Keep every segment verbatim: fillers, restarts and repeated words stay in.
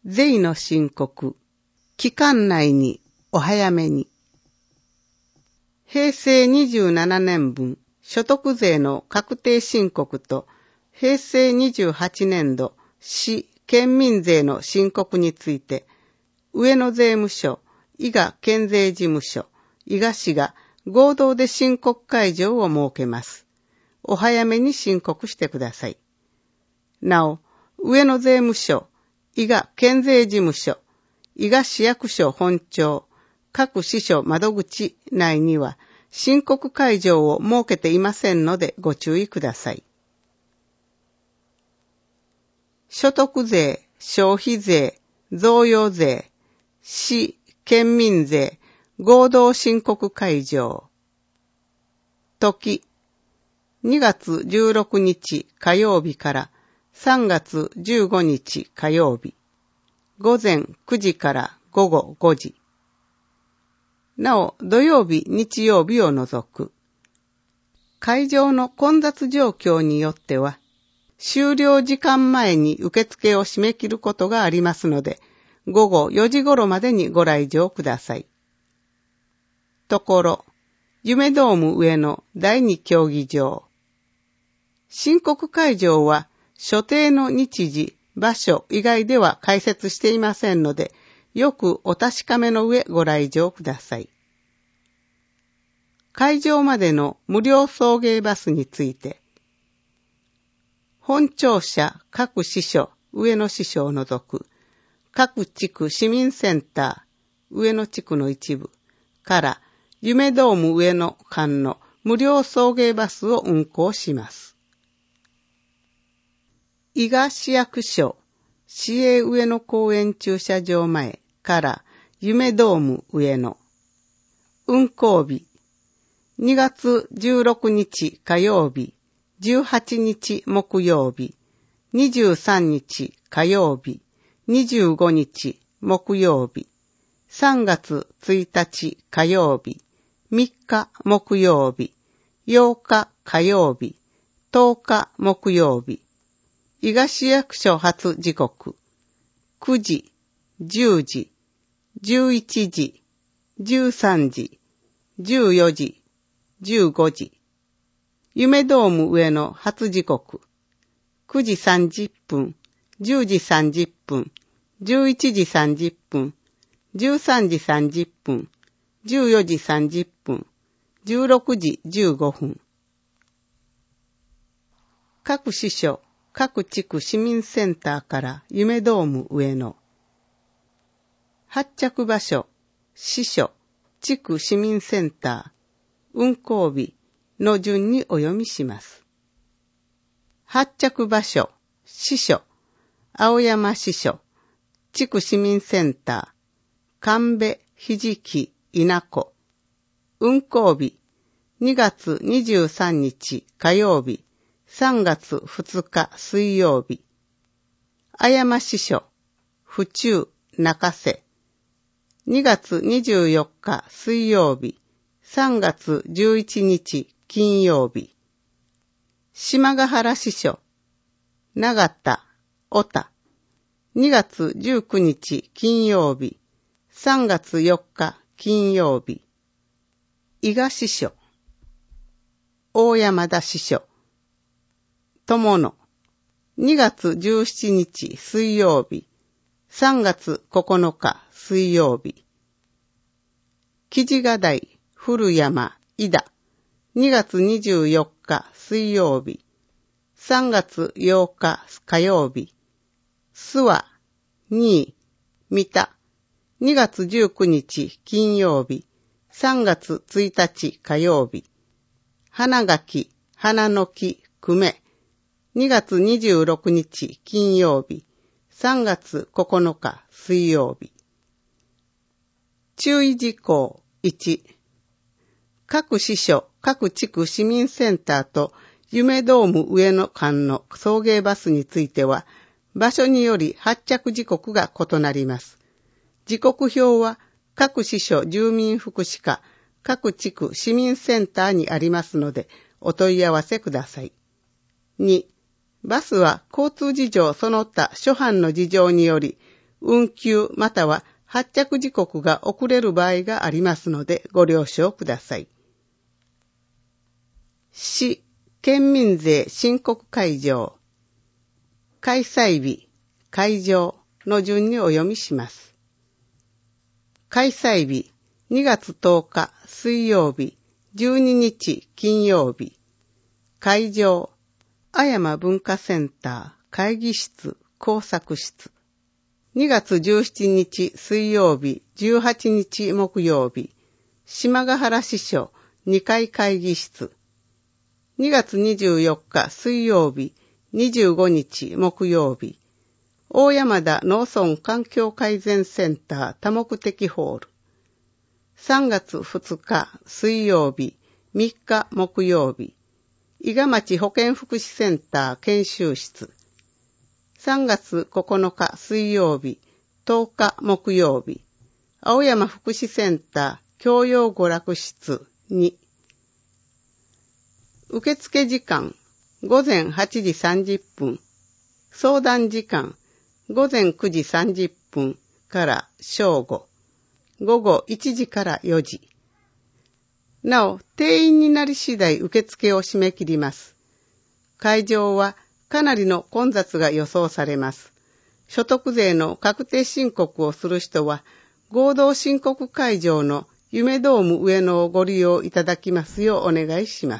税の申告、期間内にお早めに。へいせいにじゅうななねん分、所得税の確定申告と、へいせいにじゅうはちねんど、市、県民税の申告について、上野税務署、伊賀県税事務所、伊賀市が合同で申告会場を設けます。お早めに申告してください。なお、上野税務署、伊賀県税事務所、伊賀市役所本庁、各支所窓口内には申告会場を設けていませんのでご注意ください。所得税、消費税、贈与税、市、県民税、合同申告会場。時、にがつじゅうろくにち火曜日からさんがつじゅうごにち火曜日。午前くじから午後ごじ。なお、土曜日、日曜日を除く。会場の混雑状況によっては、終了時間前に受付を締め切ることがありますので、午後よじ頃までにご来場ください。ところ、夢ドーム上のだいに競技場。申告会場は、所定の日時、場所以外では開設していませんので、よくお確かめの上ご来場ください。会場までの無料送迎バスについて、本庁舎各支所、上野支所を除く、各地区市民センター、上野地区の一部から、夢ドーム上野間の無料送迎バスを運行します。伊賀市役所、市営上野公園駐車場前から夢ドーム上野。運行日、にがつじゅうろくにち火曜日、じゅうはちにち木曜日、にじゅうさんにち火曜日、にじゅうごにち木曜日、さんがつついたち火曜日、みっか木曜日、ようか火曜日、とおか木曜日。伊賀市役所発時刻、くじ、じゅうじ、じゅういちじ、じゅうさんじ、じゅうよじ、じゅうごじ。夢ドーム上の発時刻、くじさんじゅっぷん、じゅうじさんじゅっぷん、じゅういちじさんじゅっぷん、じゅうさんじさんじゅっぷん、じゅうよじさんじゅっぷん、じゅうろくじじゅうごふん。各支所、各地区市民センターから夢ドーム上野。発着場所、支所、地区市民センター、運行日の順にお読みします。発着場所、支所、青山支所、地区市民センター、神戸、ひじき、稲子。運行日、にがつにじゅうさんにち火曜日、さんがつふつか水曜日。あやま支所、府中、中瀬。にがつにじゅうよっか水曜日、さんがつじゅういちにち金曜日。島ヶ原支所、長田、小田。にがつじゅうくにち金曜日、さんがつよっか金曜日。伊賀支所、大山田支所。友野、にがつじゅうしちにち水曜日、さんがつここのか水曜日。木地ヶ台、古山、伊田、にがつにじゅうよっか水曜日、さんがつようか火曜日。諏訪、新居、三田、にがつじゅうくにち金曜日、さんがつついたち火曜日。花垣、花の木、久米、にがつにじゅうろくにち金曜日、さんがつここのか水曜日。注意事項いち、各支所、各地区市民センターと夢ドーム上野間の送迎バスについては、場所により発着時刻が異なります。時刻表は各支所住民福祉課、各地区市民センターにありますので、お問い合わせください。に、バスは交通事情その他諸般の事情により、 運休または発着時刻が遅れる場合がありますのでご了承ください。市県民税申告開場。開催日、開場の順にお読みします。開催日、にがつとおか水曜日、じゅうににち金曜日。会場、あやま文化センター会議室工作室。にがつじゅうしちにち水曜日、じゅうはちにち木曜日。島ヶ原支所にかい会議室。にがつにじゅうよっか水曜日、にじゅうごにち木曜日。大山田農村環境改善センター多目的ホール。さんがつふつか水曜日、みっか木曜日。伊賀町保健福祉センター研修室。さんがつここのか水曜日、とおか木曜日。青山福祉センター教養娯楽室に。受付時間、ごぜんはちじさんじゅっぷん。相談時間、ごぜんくじさんじゅっぷんから正午。ごごいちじからよじ。なお、定員になり次第受付を締め切ります。会場はかなりの混雑が予想されます。所得税の確定申告をする人は、合同申告会場の夢ドーム上野をご利用いただきますようお願いします。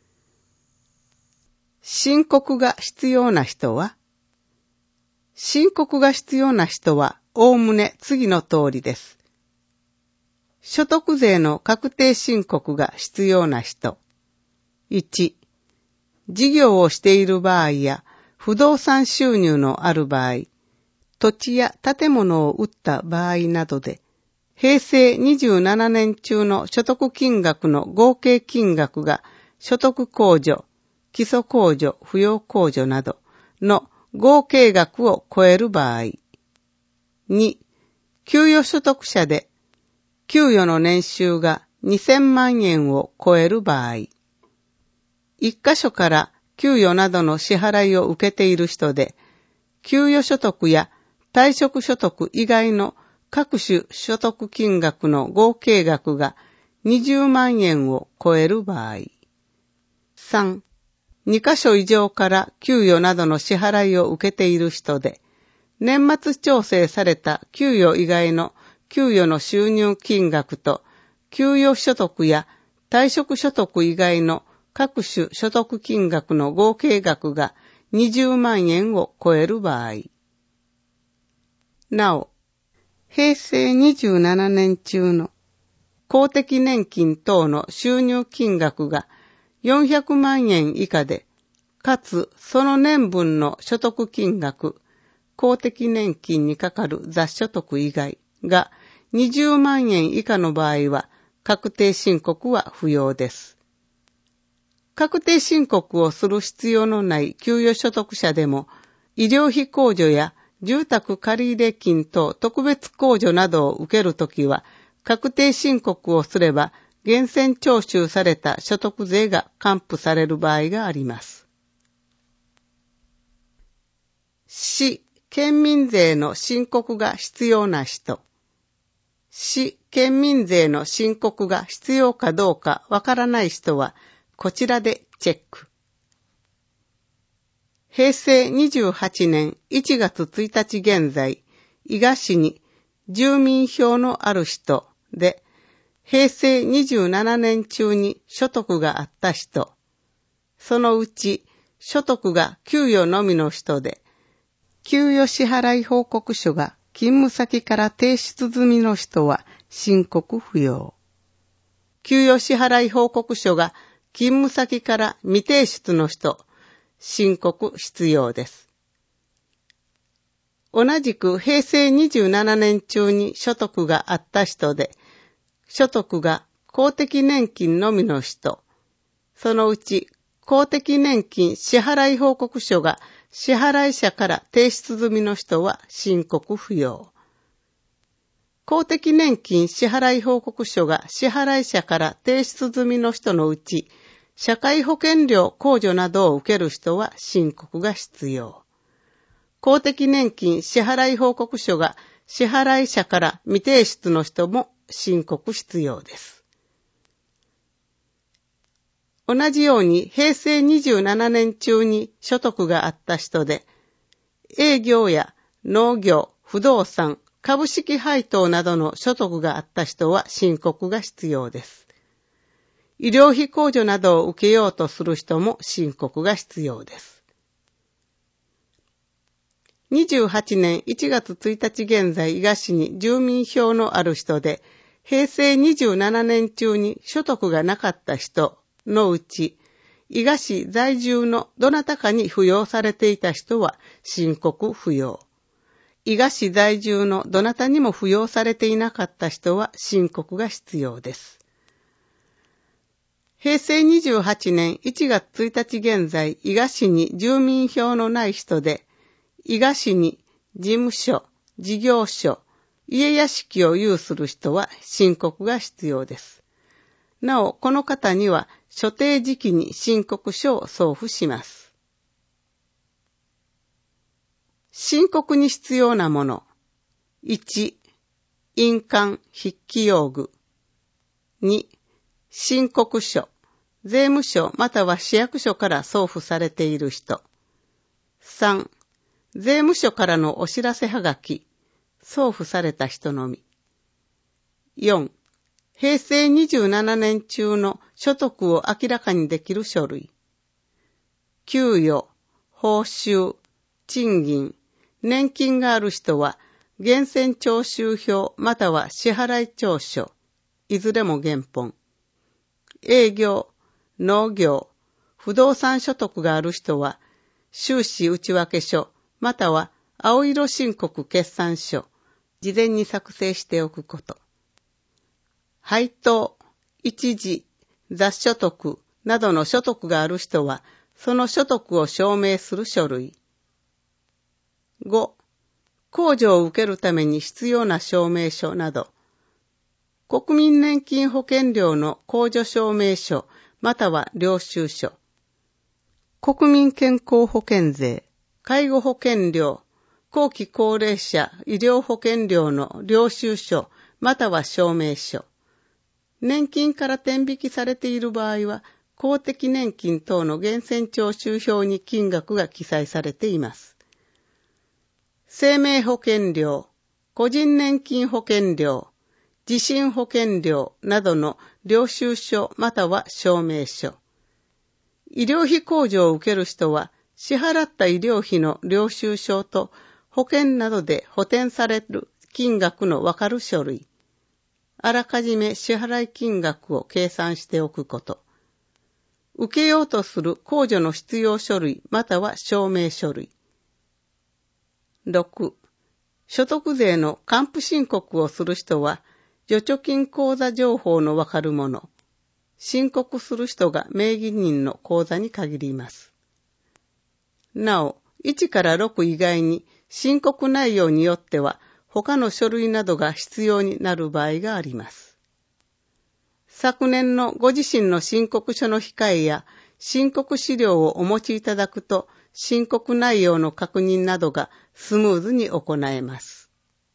申告が必要な人は申告が必要な人は、おおむね次の通りです。所得税の確定申告が必要な人。いち、事業をしている場合や、不動産収入のある場合、土地や建物を売った場合などで、平成にじゅうななねん中の所得金額の合計金額が所得控除、基礎控除、扶養控除などの合計額を超える場合。に、給与所得者で給与の年収がにせんまんえんを超える場合。一箇所から給与などの支払いを受けている人で、給与所得や退職所得以外の各種所得金額の合計額がにじゅうまんえんを超える場合。さん、に箇所以上から給与などの支払いを受けている人で、年末調整された給与以外の給与の収入金額と、給与所得や退職所得以外の各種所得金額の合計額がにじゅうまんえんを超える場合。なお、平成にじゅうななねん中の公的年金等の収入金額がよんひゃくまんえん以下で、かつその年分の所得金額、公的年金にかかる雑所得以外がにじゅうまんえん以下の場合は、確定申告は不要です。確定申告をする必要のない給与所得者でも、医療費控除や住宅借入金等特別控除などを受けるときは、確定申告をすれば、源泉徴収された所得税が還付される場合があります。市、県民税の申告が必要な人。市、県民税の申告が必要かどうかわからない人は、こちらでチェック。平成にじゅうはちねんいちがつついたち現在、伊賀市に住民票のある人で、平成にじゅうななねん中に所得があった人、そのうち所得が給与のみの人で、給与支払い報告書が勤務先から提出済みの人は申告不要。給与支払い報告書が勤務先から未提出の人、申告必要です。同じく平成にじゅうななねん中に所得があった人で、所得が公的年金のみの人、そのうち公的年金支払い報告書が支払い者から提出済みの人は申告不要。公的年金支払い報告書が支払い者から提出済みの人のうち、社会保険料控除などを受ける人は申告が必要。 公的年金支払い報告書が支払い者から未提出の人も申告必要です。同じように平成にじゅうななねん中に所得があった人で、営業や農業、不動産、株式配当などの所得があった人は申告が必要です。医療費控除などを受けようとする人も申告が必要です。にじゅうはちねんいちがつついたち現在、伊賀市に住民票のある人で、平成にじゅうななねん中に所得がなかった人のうち、伊賀市在住のどなたかに扶養されていた人は申告不要。伊賀市在住のどなたにも扶養されていなかった人は申告が必要です。平成にじゅうはちねんいちがつついたち現在、伊賀市に住民票のない人で、伊賀市に事務所、事業所、家屋敷を有する人は申告が必要です。なお、この方には所定時期に申告書を送付します。申告に必要なもの。いち、印鑑、筆記用具。に、申告書、税務署または市役所から送付されている人。さん、税務署からのお知らせはがき、送付された人のみ。よん、平成にじゅうななねん中の所得を明らかにできる書類。給与、報酬、賃金、年金がある人は、源泉徴収票または支払い調書、いずれも原本。営業、農業、不動産所得がある人は、収支内訳書、または青色申告決算書、事前に作成しておくこと。配当、一時、雑所得などの所得がある人は、その所得を証明する書類。ご、控除を受けるために必要な証明書など、国民年金保険料の控除証明書、または領収書。国民健康保険税、介護保険料、後期高齢者医療保険料の領収書、または証明書。年金から転引きされている場合は、公的年金等の源泉徴収票に金額が記載されています。生命保険料、個人年金保険料、地震保険料などの領収書または証明書。医療費控除を受ける人は、支払った医療費の領収書と保険などで補填される金額のわかる書類。あらかじめ支払い金額を計算しておくこと。受けようとする控除の必要書類または証明書類。ろく、所得税の還付申告をする人は、預貯金口座情報のわかるもの。申告する人が名義人の口座に限ります。なお、いちからろく以外に申告内容によっては他の書類などが必要になる場合があります。昨年のご自身の申告書の控えや申告資料をお持ちいただくと申告内容の確認などがスムーズに行えます。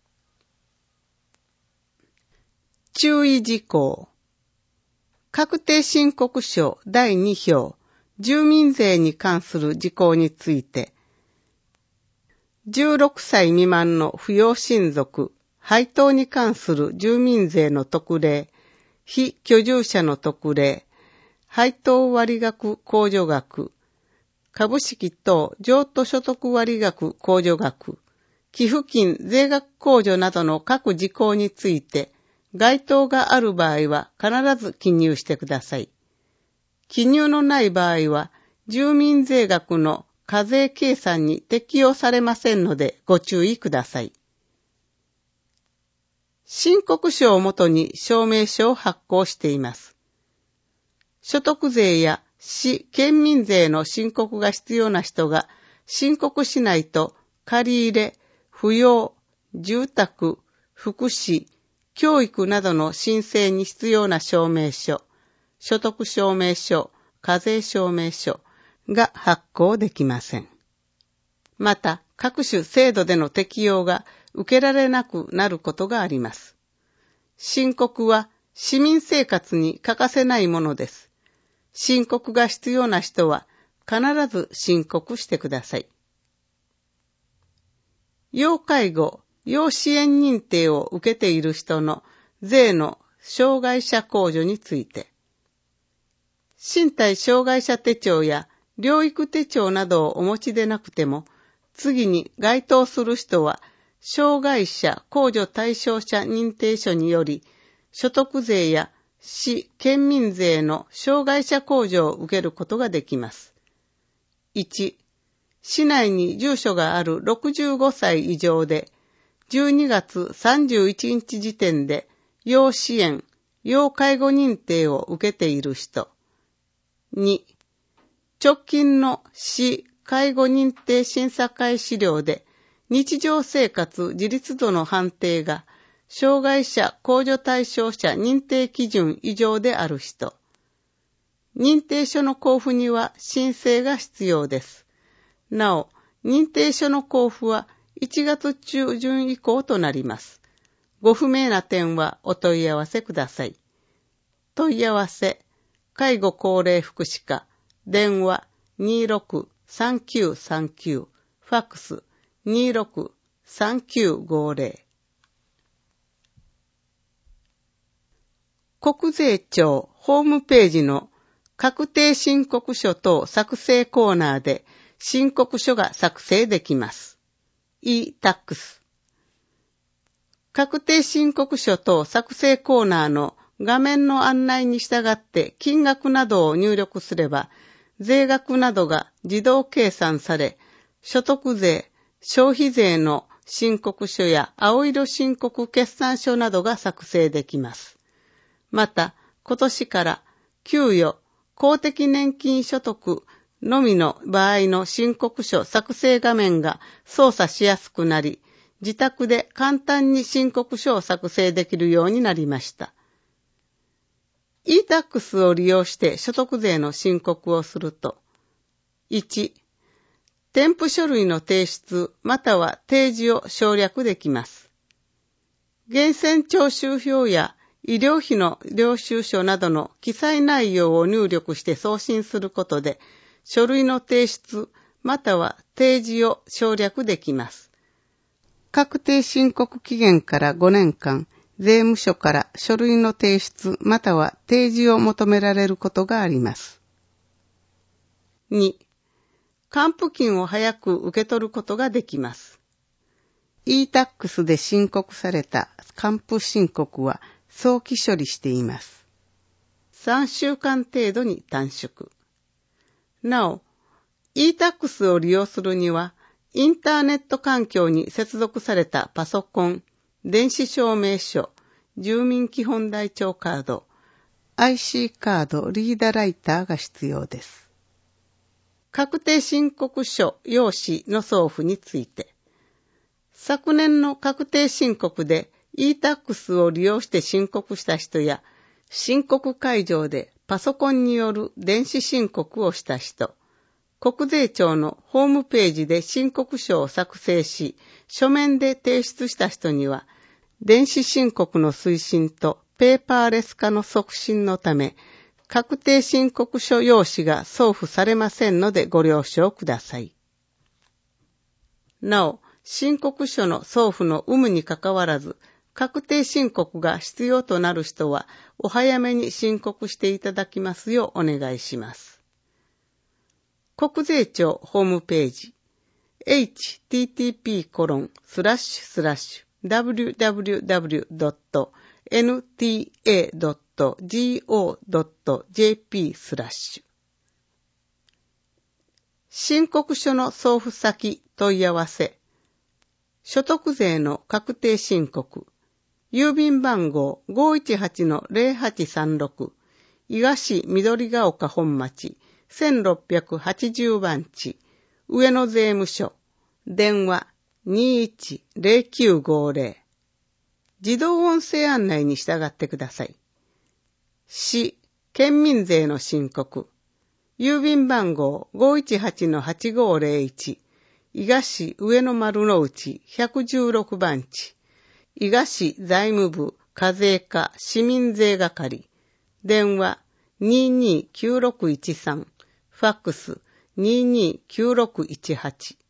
注意事項。確定申告書だいに票、住民税に関する事項について、じゅうろくさい未満の扶養親族、配当に関する住民税の特例、非居住者の特例、配当割額控除額、株式等譲渡所得割額控除額、寄付金税額控除などの各事項について、該当がある場合は必ず記入してください。記入のない場合は、住民税額の課税計算に適用されませんのでご注意ください。申告書をもとに証明書を発行しています。所得税や市・県民税の申告が必要な人が申告しないと借入、扶養、住宅、福祉、教育などの申請に必要な証明書、所得証明書、課税証明書が発行できません。 また各種制度での適用が受けられなくなることがあります。申告は市民生活に欠かせないものです。申告が必要な人は必ず申告してください。要介護、要支援認定を受けている人の税の障害者控除について、身体障害者手帳や療育手帳などをお持ちでなくても、次に該当する人は、障害者控除対象者認定書により、所得税や市・県民税の障害者控除を受けることができます。いち、市内に住所があるろくじゅうごさい以上で、じゅうにがつさんじゅういちにち時点で要支援、要介護認定を受けている人。に、直近の市介護認定審査会資料で日常生活自立度の判定が障害者控除対象者認定基準以上である人。認定書の交付には申請が必要です。なお、認定書の交付はいちがつ中旬以降となります。ご不明な点はお問い合わせください。問い合わせ、介護高齢福祉課、電話 にーろくさんきゅうさんきゅう、ファックス にーろくさんきゅうごぜろ。国税庁ホームページの確定申告書等作成コーナーで申告書が作成できます。e タックス。確定申告書等作成コーナーの画面の案内に従って金額などを入力すれば、税額などが自動計算され、所得税、消費税の申告書や青色申告決算書などが作成できます。また、今年から給与、公的年金所得のみの場合の申告書作成画面が操作しやすくなり、自宅で簡単に申告書を作成できるようになりました。e タックスを利用して所得税の申告をすると、いち、添付書類の提出または提示を省略できます。源泉徴収票や医療費の領収書などの記載内容を入力して送信することで、書類の提出または提示を省略できます。確定申告期限からごねんかん、税務署から書類の提出または提示を求められることがあります。に、還付金を早く受け取ることができます。e タックスで申告された還付申告は早期処理しています。さんしゅうかん程度に短縮。なお、e タックスを利用するには、インターネット環境に接続されたパソコン、電子証明書、住民基本台帳カード、アイシー カード、リーダーライターが必要です。確定申告書用紙の送付について、昨年の確定申告で e タックスを利用して申告した人や、申告会場でパソコンによる電子申告をした人、国税庁のホームページで申告書を作成し、書面で提出した人には、電子申告の推進とペーパーレス化の促進のため、確定申告書用紙が送付されませんのでご了承ください。なお、申告書の送付の有無にかかわらず、確定申告が必要となる人は、お早めに申告していただきますようお願いします。国税庁ホームページ エイチティーティーピーコロンスラッシュスラッシュダブリューダブリューダブリュードットエヌティーエードットジーオードットジェーピー スラッシュ申告書の送付先問い合わせ所得税の確定申告郵便番号 ごーいちはちのゼロはちさんろく 伊賀市緑ヶ丘本町せんろっぴゃくはちじゅうばんち上野税務署電話 にーいちゼロきゅうごゼロ 自動音声案内に従ってください。市、県民税の申告郵便番号 ごーいちはちのはちごーゼロいち伊賀市上野丸の内ひゃくじゅうろくばんち、伊賀市財務部課税課市民税係、電話 にーにーきゅうろくいちさん、ファックス にーにーきゅうろくいちはち。